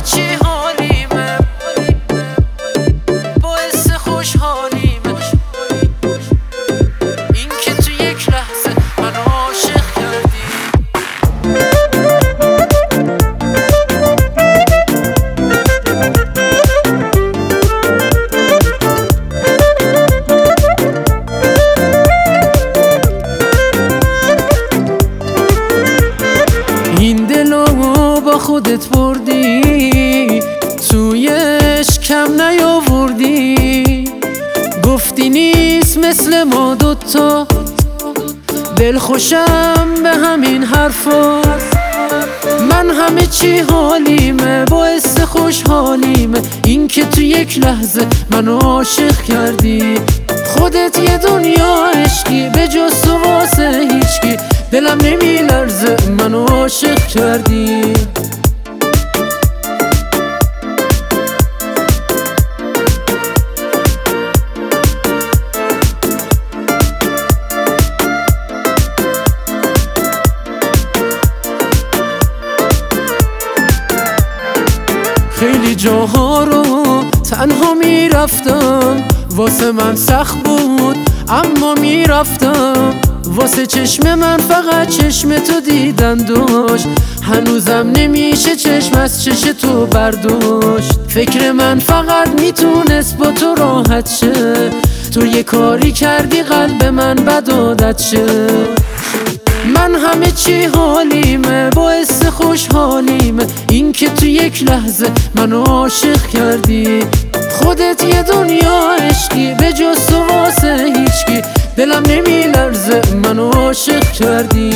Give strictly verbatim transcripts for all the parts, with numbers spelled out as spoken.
چی حالیمه، باعث خوشحالیمه این که تو یک لحظه منو عاشق کردی. این دلو با خودت بردی، تویش کم نیاوردی، گفتی نیست مثل ما دوتا، دل خوشم به همین حرفا. من همه چی حالیمه، باعث خوشحالیمه این که تو یک لحظه منو عاشق کردی. خودت یه دنیا عشقی، به جز تو واسه هیچکی دلم نمی لرزه منو عاشق کردی. خیلی جاها رو تنها میرفتم، واسه من سخت بود اما میرفتم، واسه چشم من فقط چشم تو دیدن داشت، هنوزم نمیشه چشم از چش تو برداشت. فکر من فقط میتونست با تو راحت شه، تو یه کاری کردی قلب من بد عادت شه. من همه چی حالیمه، باعث خوشحالیمه این که تو یک لحظه منو عاشق کردی. خودت یه دنیا عشقی، به جز تو واسه هیچکی دلم نمی لرزه منو عاشق کردی.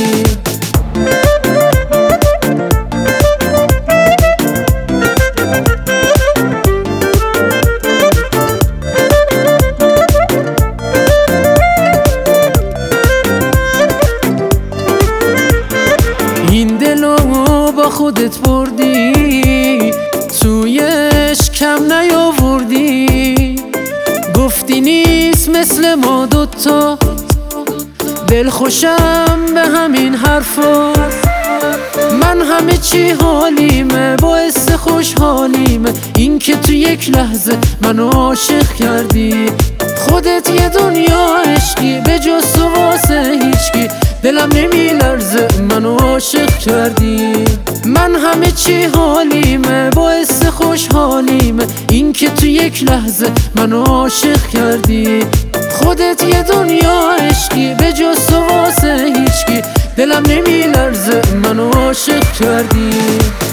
این دلو با خودت بردی، تویش کم نیاوردی، گفتی نیست مثل ما دوتا، دل خوشم به همین حرفا. من همه چی حالیمه، باعث خوشحالیمه این که تو یک لحظه منو عاشق کردی. خودت یه دنیا عشقی، به جز تو واسه هیچکی دلم نمی لرزه منو عاشق کردی. من همه چی حالیمه، باعث خوشحالیمه این که تو یک لحظه منو عاشق کردی. خودت یه دنیا عشقی، به جز تو واسه هیچکی دلم نمی لرزه منو عاشق کردی.